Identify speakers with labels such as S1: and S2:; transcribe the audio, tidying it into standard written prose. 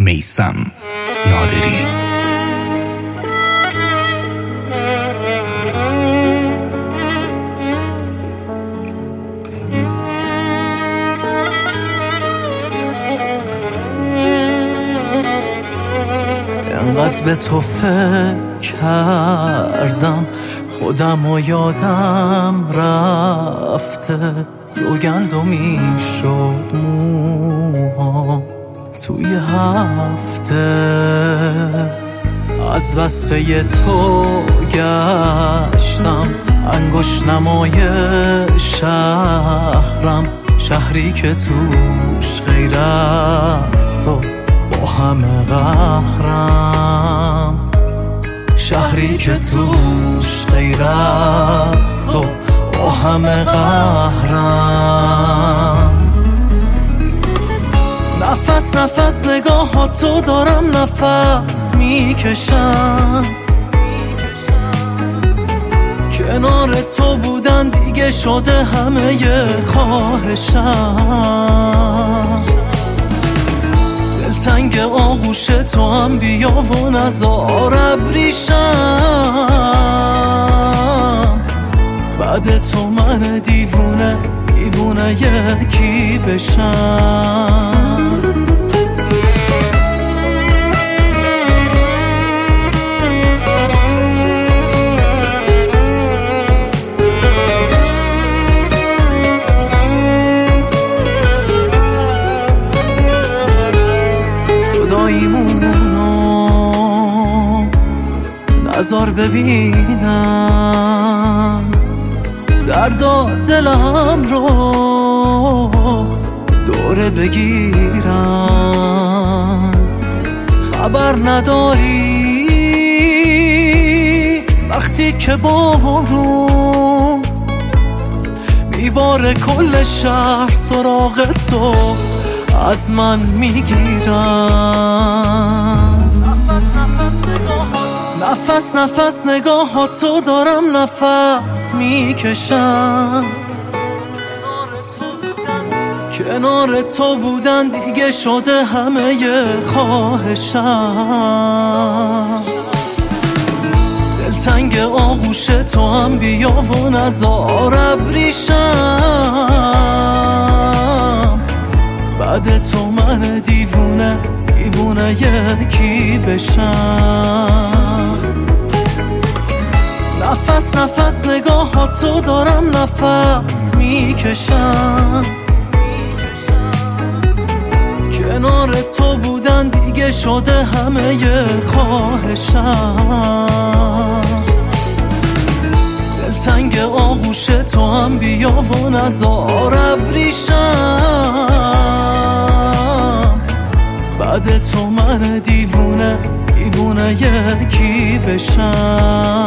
S1: میثم نادری.
S2: انقدر به تو فکر کردم خودم و یادم رفته، جوگندمی شد موها توی هفته. از بس پی تو گشتم انگشت نمای شهرم، شهری که توش غیر از تو با همه قهرم، شهری که توش غیر از تو با همه قهرم. نفس نفس نگاهاتو دارم نفس میکشم، کنار تو بودن دیگه شده همه خواهشم. دلتنگ آغوش تو هم بیا و نزار ابریشم، بعد تو من دیوونه دیوونه یکی بشم. نظر ببینم دردا دلم رو دوره بگیرم، خبر نداری وقتی که بارون میباره کل شهر سراغ تو از من میگیرم. نفس نفس نگاهاتو دارم نفس میکشم، کنار تو بودن دیگه شده همه خواهشم. دلتنگ آغوش تو هم بیا و نزار ابریشم، بعد تو من دیوونه دیوونه یکی بشم. نفس نفس نگاهاتو دارم نفس میکشم، کنار تو بودن دیگه شده همه خواهشم. دلتنگ آغوش تو هم بیا و نزار ابریشم، بعد تو من دیوونه دیوونه یکی بشم.